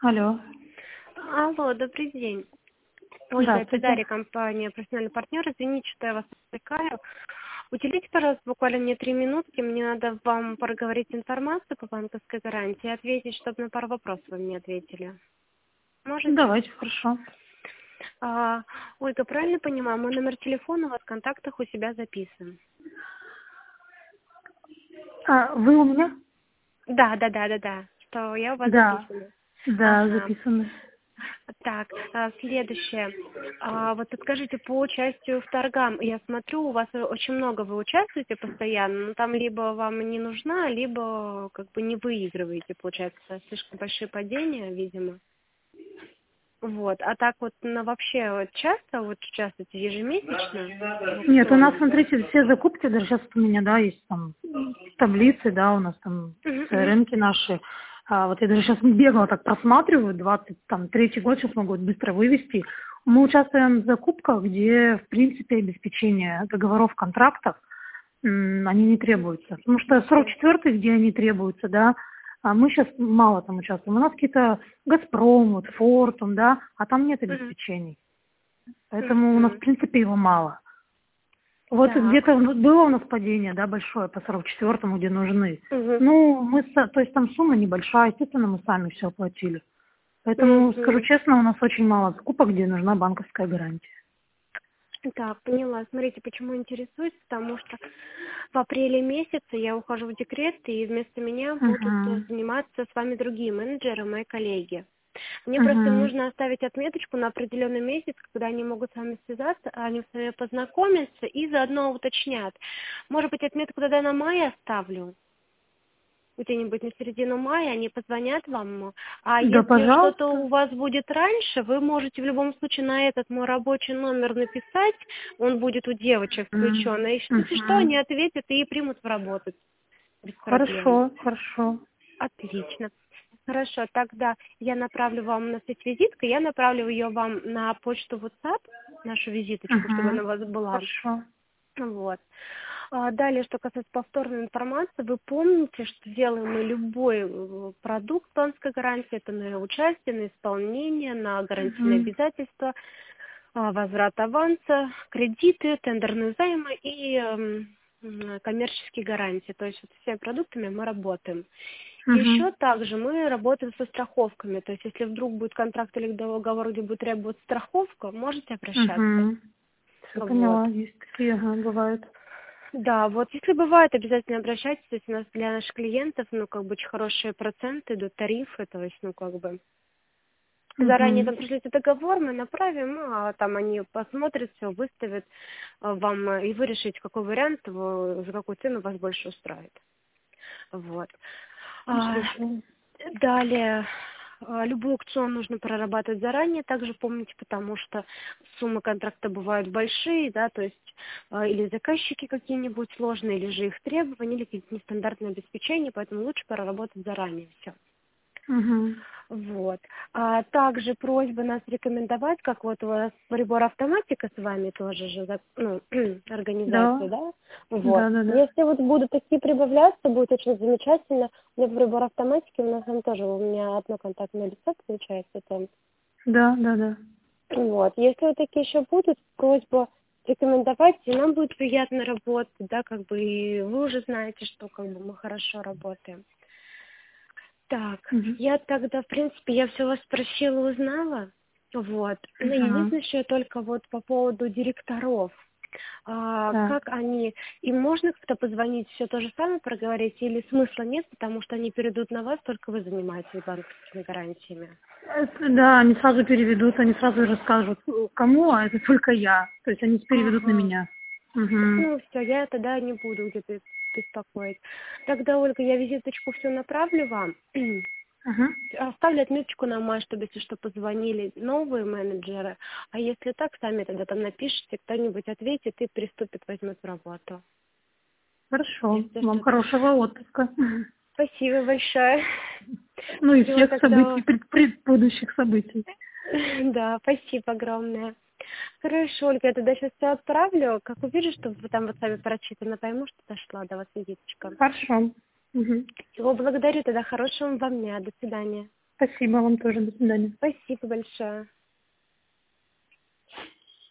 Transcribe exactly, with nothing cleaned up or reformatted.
Алло. Алло, добрый день. Ольга, это Здравствуйте. Дарья, компания «Профессиональный партнер». Извините, что я вас отвлекаю. Уделите, пожалуйста, буквально мне три минутки. Мне надо вам проговорить информацию по банковской гарантии, ответить, чтобы на пару вопросов вы мне ответили. Можете? Давайте, хорошо. А, Ольга, правильно понимаю, мой номер телефона у вас в контактах у себя записан? А, вы у меня? Да, да, да, да, да, что я у вас Да. записана. Да, Ага. записаны. Так, а, следующее. А, вот скажите, по участию в торгам, я смотрю, у вас очень много вы участвуете постоянно, но там либо вам не нужна, либо как бы не выигрываете, получается, слишком большие падения, видимо. Вот, а так вот, на вообще вот часто вот участвуете ежемесячно в Нет, у нас, аукционах? смотрите, все закупки, даже сейчас у меня, да, есть там таблицы, да, у нас там Мгм, мгм. рынки наши. А, вот я даже сейчас бегло так просматриваю, двадцать третий год, сейчас могу быстро вывести. Мы участвуем в закупках, где, в принципе, обеспечение договоров, контрактов, м, они не требуются. Потому что сорок четвёртый, где они требуются, да, а мы сейчас мало там участвуем. У нас какие-то «Газпром», вот, «Фортум», да, а там нет Мгм, обеспечений. Поэтому у нас, в мгм. принципе, его мало. Вот Так. где-то ну, было у нас падение, да, большое по сорок четвёртому, где нужны. Мгм, Ну, мы, са- то есть там сумма небольшая, естественно, мы сами все оплатили. Поэтому, скажу мгм. честно, у нас очень мало закупок, где нужна банковская гарантия. Так, поняла. Смотрите, почему интересуюсь, потому что в апреле месяце я ухожу в декрет, и вместо меня будут э, Угу. заниматься с вами другие менеджеры, мои коллеги. Мне просто им Угу. нужно оставить отметочку на определенный месяц, когда они могут с вами связаться, они с вами познакомятся и заодно уточнят. Может быть, отметку тогда на май оставлю? Где-нибудь на середину мая они позвонят вам. А Да, если что-то у пожалуйста. вас будет раньше, вы можете в любом случае на этот мой рабочий номер написать, он будет у девочек включен. И если что, Угу. они ответят и примут в работу без проблем. Хорошо, хорошо. Отлично. Хорошо, тогда я направлю вам на сеть визитка, я направлю ее вам на почту WhatsApp, нашу визиточку, чтобы она Угу. у вас была. Хорошо. Вот. А далее, что касается повторной информации, вы помните, что делаем мы любой э, продукт банковской гарантии, это на участие, на исполнение, на гарантийные Угу. обязательства, а, возврат аванса, кредиты, тендерные займы и эм, м, коммерческие гарантии. То есть вот всеми продуктами мы работаем. Угу. Еще также мы работаем со страховками. То есть если вдруг будет контракт или договор, где будет требоваться страховка, можете обращаться. Угу. Все Вот. поняла, есть такие, ага, бывают. Да, вот если бывает, обязательно обращайтесь. То есть у нас для наших клиентов, ну, как бы очень хорошие проценты идут, тарифы, то есть, ну, как бы заранее Угу. там пришлите договор, мы направим, а там они посмотрят все, выставят а, вам, э, и вы решите, какой вариант, э, за какую цену вас больше устраивает. Вот. А, Хорошо. далее, а, любой аукцион нужно прорабатывать заранее, также помните, потому что суммы контракта бывают большие, да, то есть а, или заказчики какие-нибудь сложные, или же их требования, или какие-то нестандартные обеспечения, поэтому лучше проработать заранее все. Угу. Вот. А также просьба нас рекомендовать, как вот у вас прибор автоматика с вами тоже же, за- ну, организация, Да, да? Вот. да, да, да. Если вот будут такие прибавляться, будет очень замечательно. У меня прибор автоматики, у нас там тоже, у меня одно контактное лицо получается там. Да, да, да. Вот. Если вот такие еще будут, просьба рекомендовать, и нам будет приятно работать, да, как бы и вы уже знаете, что как бы мы хорошо работаем. Так, Угу. я тогда, в принципе, я все вас спросила, узнала. Вот. Но Угу. единственное, что я только вот по поводу директоров. А, Так. как они, им можно как-то позвонить, все то же самое проговорить, или смысла нет, потому что они перейдут на вас, только вы занимаетесь банковскими гарантиями? Это, да, они сразу переведут, они сразу расскажут, кому, а это только я. То есть они переведут на Ага. меня. Угу. Ну, все, я тогда не буду где-то беспокоить. Тогда, Ольга, я визиточку все направлю вам. Ага. Оставлю отметочку на май, чтобы, если что, позвонили новые менеджеры. А если так, сами тогда там напишите, кто-нибудь ответит и приступит, возьмет в работу. Хорошо. Если Вам что-то. хорошего отпуска. Спасибо большое. Ну и Все, всех событий, тогда. пред, пред- будущих событий. Да, спасибо огромное. Хорошо, Ольга, я тогда сейчас все отправлю. Как увижу, что вы там вот сами прочитано, пойму, что дошла до вас визиточка. Хорошо. Угу. Всего благодарю, тогда хорошего вам дня. До свидания. Спасибо вам тоже. До свидания. Спасибо большое.